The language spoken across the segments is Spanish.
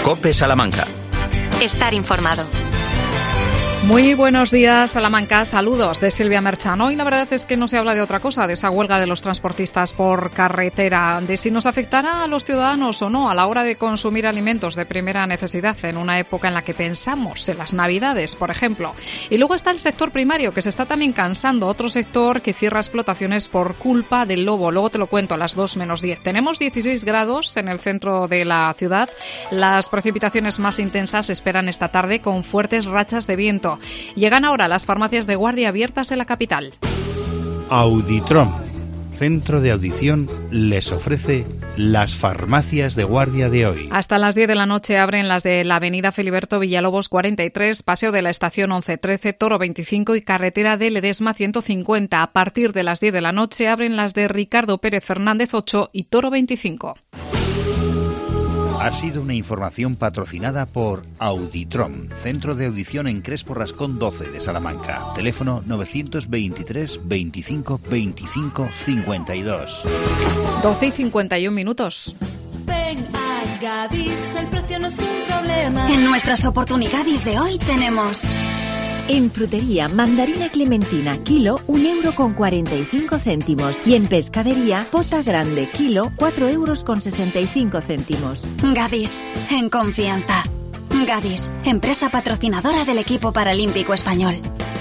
COPE Salamanca. Estar informado. Muy buenos días, Salamanca. Saludos de Silvia Merchano. Y la verdad es que no se habla de otra cosa, de esa huelga de los transportistas por carretera, de si nos afectará a los ciudadanos o no a la hora de consumir alimentos de primera necesidad en una época en la que pensamos en las Navidades, por ejemplo. Y luego está el sector primario, que se está también cansando, otro sector que cierra explotaciones por culpa del lobo. Luego te lo cuento a las 2 menos 10. Tenemos 16 grados en el centro de la ciudad. Las precipitaciones más intensas se esperan esta tarde con fuertes rachas de viento. Llegan ahora las farmacias de guardia abiertas en la capital. Auditrom, centro de audición, les ofrece las farmacias de guardia de hoy. Hasta las 10 de la noche abren las de la avenida Filiberto Villalobos 43, Paseo de la Estación 1113, Toro 25 y Carretera de Ledesma 150. A partir de las 10 de la noche abren las de Ricardo Pérez Fernández 8 y Toro 25. Ha sido una información patrocinada por Auditrom, centro de audición en Crespo Rascón 12 de Salamanca. Teléfono 923 25 25 52. 12 y 51 minutos. Ven a Gadis, el precio no es un problema. En nuestras oportunidades de hoy tenemos... En frutería, mandarina clementina, kilo, 1,45 €. Y en pescadería, pota grande, kilo, 4,65 €. Gadis, en confianza. Gadis, empresa patrocinadora del equipo paralímpico español.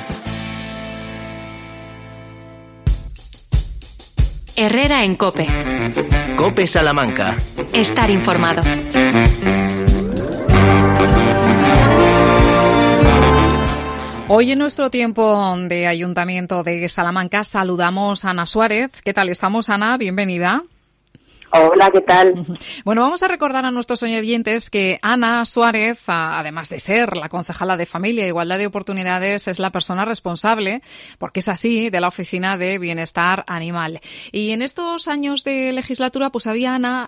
Herrera en COPE. COPE Salamanca. Estar informado. Hoy en nuestro tiempo de Ayuntamiento de Salamanca saludamos a Ana Suárez. ¿Qué tal estamos, Ana? Bienvenida. Hola, ¿qué tal? Bueno, vamos a recordar a nuestros oyentes que Ana Suárez, además de ser la concejala de Familia e Igualdad de Oportunidades, es la persona responsable, porque es así, de la Oficina de Bienestar Animal. Y en estos años de legislatura, pues había, Ana,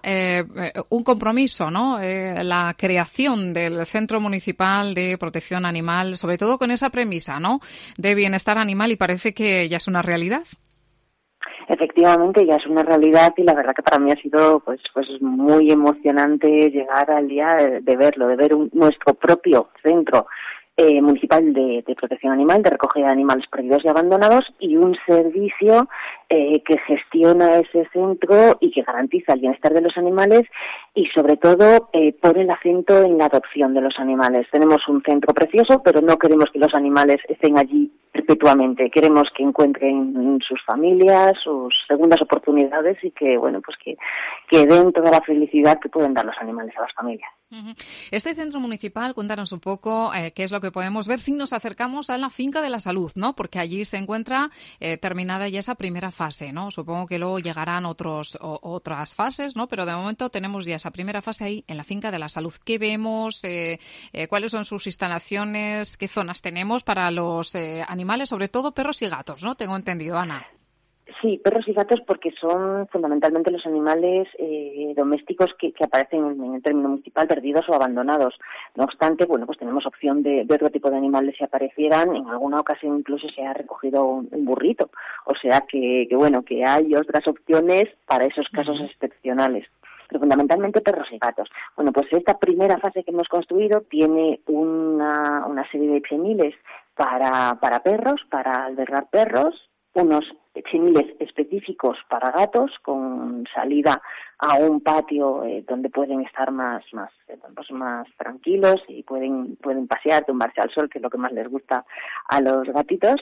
un compromiso, ¿no? La creación del Centro Municipal de Protección Animal, sobre todo con esa premisa, ¿no? De bienestar animal, y parece que ya es una realidad. Efectivamente, ya es una realidad y la verdad que para mí ha sido pues muy emocionante llegar al día de verlo, de ver nuestro propio centro municipal de protección animal, de recogida de animales perdidos y abandonados, y un servicio que gestiona ese centro y que garantiza el bienestar de los animales y sobre todo pone el acento en la adopción de los animales. Tenemos un centro precioso, pero no queremos que los animales estén allí perpetuamente. Queremos que encuentren sus familias, sus segundas oportunidades y que, bueno, pues que den toda la felicidad que pueden dar los animales a las familias. Este centro municipal, cuéntanos un poco qué es lo que podemos ver si nos acercamos a la Finca de la Salud, ¿no? Porque allí se encuentra terminada ya esa primera fase, ¿no? Supongo que luego llegarán otras fases, ¿no? Pero de momento tenemos ya esa primera fase ahí en la Finca de la Salud. ¿Qué vemos? ¿Cuáles son sus instalaciones? ¿Qué zonas tenemos para los animales, sobre todo perros y gatos, ¿no? Tengo entendido, Ana. Sí, perros y gatos porque son fundamentalmente los animales domésticos que aparecen en el término municipal perdidos o abandonados. No obstante, bueno, pues tenemos opción de otro tipo de animales si aparecieran. En alguna ocasión incluso se ha recogido un burrito. O sea que bueno, que hay otras opciones para esos casos excepcionales. Pero fundamentalmente perros y gatos. Bueno, pues esta primera fase que hemos construido tiene una serie de chemiles para perros, para albergar perros, unos chemiles específicos para gatos con salida a un patio donde pueden estar más tranquilos y pueden pasear, tumbarse al sol, que es lo que más les gusta a los gatitos.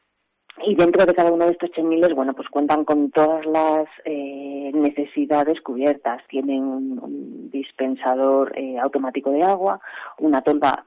Y dentro de cada uno de estos chemiles, bueno, pues cuentan con todas las necesidades cubiertas. Tienen un dispensador automático de agua, una tolva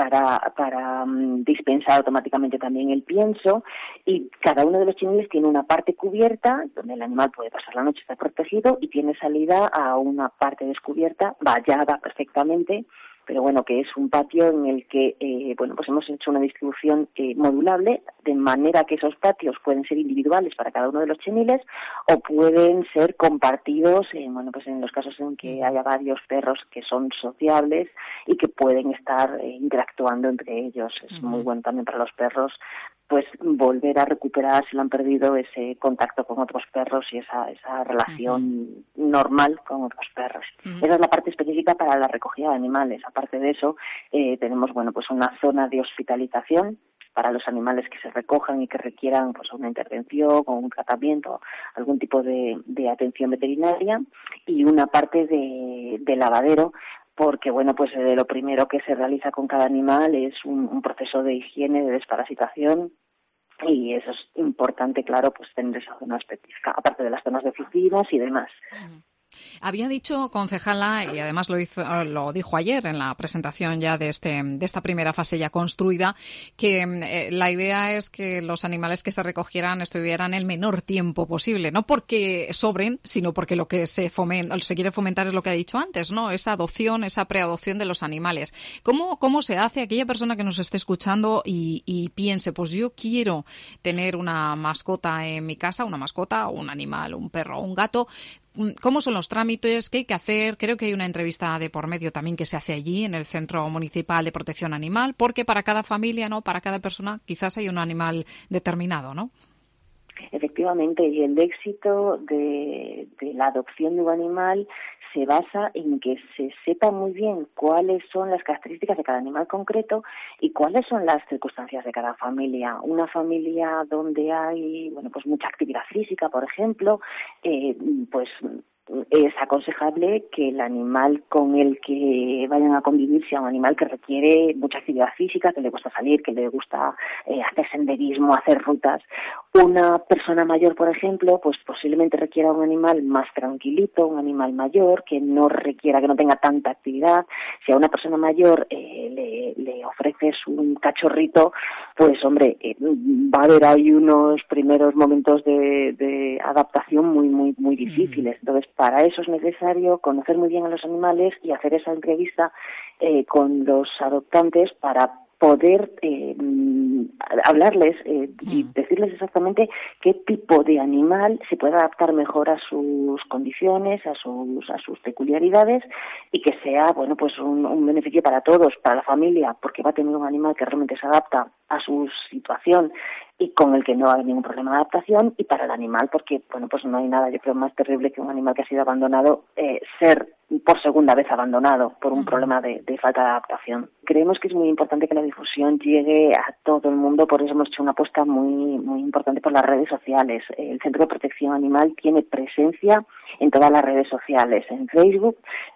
para dispensar automáticamente también el pienso, y cada uno de los chemiles tiene una parte cubierta donde el animal puede pasar la noche, está protegido, y tiene salida a una parte descubierta, vallada perfectamente, pero bueno, que es un patio en el que, pues hemos hecho una distribución modulable, de manera que esos patios pueden ser individuales para cada uno de los chemiles o pueden ser compartidos, pues en los casos en que haya varios perros que son sociables y que pueden estar interactuando entre ellos. Es muy bueno también para los perros, pues volver a recuperar, si lo han perdido, ese contacto con otros perros y esa relación normal con otros perros. Esa es la parte específica para la recogida de animales. Aparte de eso, tenemos pues una zona de hospitalización para los animales que se recojan y que requieran pues una intervención o un tratamiento, algún tipo de atención veterinaria, y una parte de lavadero, porque pues lo primero que se realiza con cada animal es un proceso de higiene, de desparasitación, y eso es importante, claro, pues tener esa zona específica, aparte de las zonas de oficinas y demás. Había dicho, concejala, y además lo dijo ayer en la presentación ya de esta primera fase ya construida, que la idea es que los animales que se recogieran estuvieran el menor tiempo posible, no porque sobren, sino porque lo que se quiere fomentar es lo que ha dicho antes, ¿no? Esa adopción, esa preadopción de los animales. ¿Cómo se hace? Aquella persona que nos esté escuchando y piense, pues yo quiero tener una mascota en mi casa, una mascota, un animal, un perro o un gato. ¿Cómo son los trámites? ¿Qué hay que hacer? Creo que hay una entrevista de por medio también que se hace allí en el Centro Municipal de Protección Animal, porque para cada familia, ¿no? Para cada persona quizás hay un animal determinado, ¿no? Efectivamente, y el éxito de la adopción de un animal se basa en que se sepa muy bien cuáles son las características de cada animal concreto y cuáles son las circunstancias de cada familia. Una familia donde hay pues mucha actividad física, por ejemplo, pues es aconsejable que el animal con el que vayan a convivir sea un animal que requiere mucha actividad física, que le gusta salir, que le gusta hacer senderismo, hacer rutas. Una persona mayor, por ejemplo, pues posiblemente requiera un animal más tranquilito, un animal mayor que no tenga tanta actividad. Si a una persona mayor le ofreces un cachorrito, pues hombre, va a haber ahí unos primeros momentos de adaptación muy difíciles. Entonces, para eso es necesario conocer muy bien a los animales y hacer esa entrevista con los adoptantes para poder hablarles y decirles exactamente qué tipo de animal se puede adaptar mejor a sus condiciones, a sus peculiaridades, y que sea pues un beneficio para todos, para la familia, porque va a tener un animal que realmente se adapta a su situación y con el que no hay ningún problema de adaptación, y para el animal porque pues no hay nada, yo creo, más terrible que un animal que ha sido abandonado ser por segunda vez abandonado por un problema de falta de adaptación. Creemos que es muy importante que la difusión llegue a todo el mundo, por eso hemos hecho una apuesta muy importante por las redes sociales. El Centro de Protección Animal tiene presencia en todas las redes sociales, en Facebook,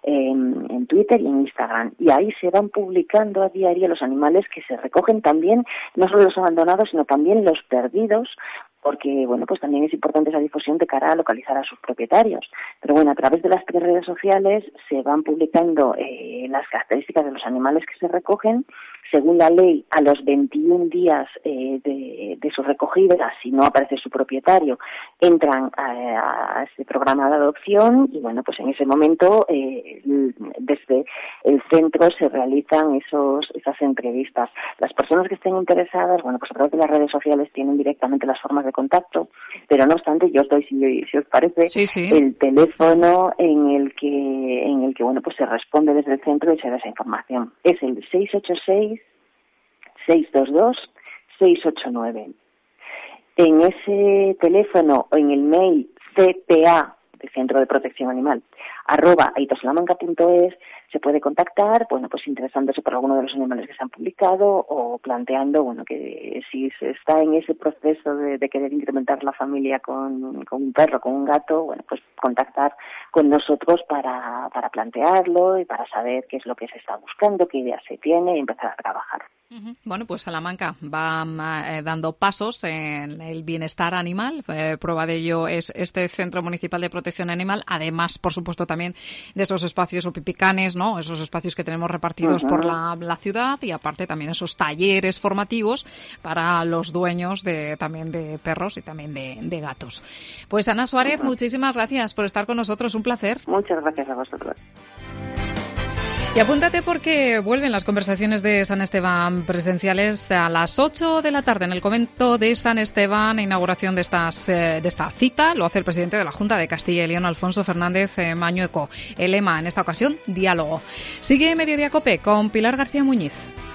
en Twitter y en Instagram, y ahí se van publicando a diario los animales que se recogen, también no solo los abandonados, sino también los perdidos, porque pues también es importante esa difusión de cara a localizar a sus propietarios. Pero a través de las 3 redes sociales se van publicando las características de los animales que se recogen. Según la ley, a los 21 días de su recogida, si no aparece su propietario, entran a este programa de adopción y pues en ese momento desde el centro se realizan esas entrevistas. Las personas que estén interesadas, pues a través de las redes sociales tienen directamente las formas de contacto, pero no obstante yo os doy, si os parece, sí. El teléfono en el que pues se responde desde el centro y se da esa información. Es el 686-622-689. En ese teléfono o en el mail CPA, del Centro de Protección Animal, @aitosalamanca.es, se puede contactar, pues interesándose por alguno de los animales que se han publicado o planteando, que si se está en ese proceso de querer incrementar la familia con un perro, con un gato, pues contactar con nosotros para plantearlo y para saber qué es lo que se está buscando, qué ideas se tiene y empezar a trabajar. Bueno, pues Salamanca va dando pasos en el bienestar animal. Prueba de ello es este Centro Municipal de Protección Animal, además, por supuesto, también de esos espacios opipicanes, ¿no? Esos espacios que tenemos repartidos por la ciudad, y aparte también esos talleres formativos para los dueños también de perros y también de gatos. Pues Ana Suárez, muchísimas gracias por estar con nosotros, un placer. Muchas gracias a vosotros. Y apúntate porque vuelven las conversaciones de San Esteban presenciales a las 8 de la tarde en el convento de San Esteban, inauguración de esta cita. Lo hace el presidente de la Junta de Castilla y León, Alfonso Fernández Mañueco. El lema en esta ocasión, diálogo. Sigue Mediodía COPE con Pilar García Muñiz.